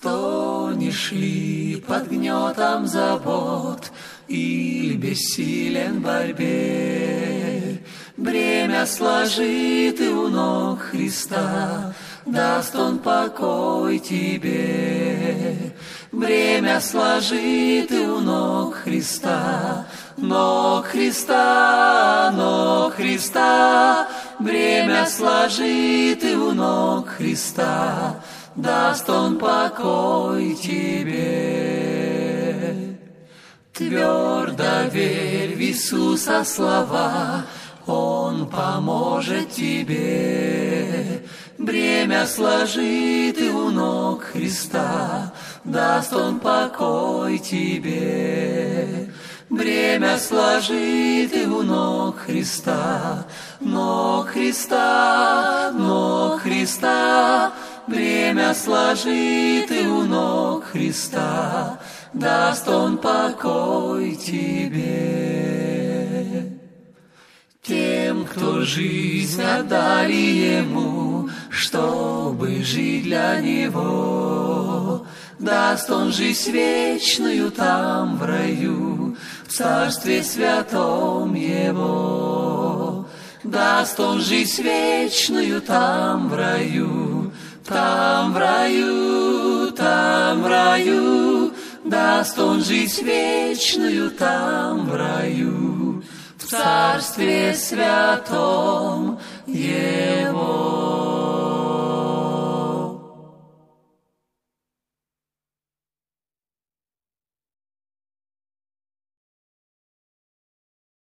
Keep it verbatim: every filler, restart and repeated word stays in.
Стонешь ли под гнетом забот или бессилен в борьбе? Бремя сложи ты у ног Христа, даст Он покой тебе. Бремя сложи ты у ног Христа, ног Христа, ног Христа. Бремя сложи ты у ног Христа, даст Он покой тебе. Твердо верь в Иисуса слова, Он поможет тебе. Бремя сложи ты у ног Христа, даст Он покой тебе. Бремя сложи ты у ног Христа, ног Христа, ног Христа. Бремя сложи ты у ног Христа, даст Он покой тебе. Тем, кто жизнь отдали Ему, чтобы жить для Него, даст Он жизнь вечную там в раю, в Царстве Святом Его. Даст Он жизнь вечную там в раю, там в раю, там в раю. Даст Он жизнь вечную там в раю, в Царстве Святом Его.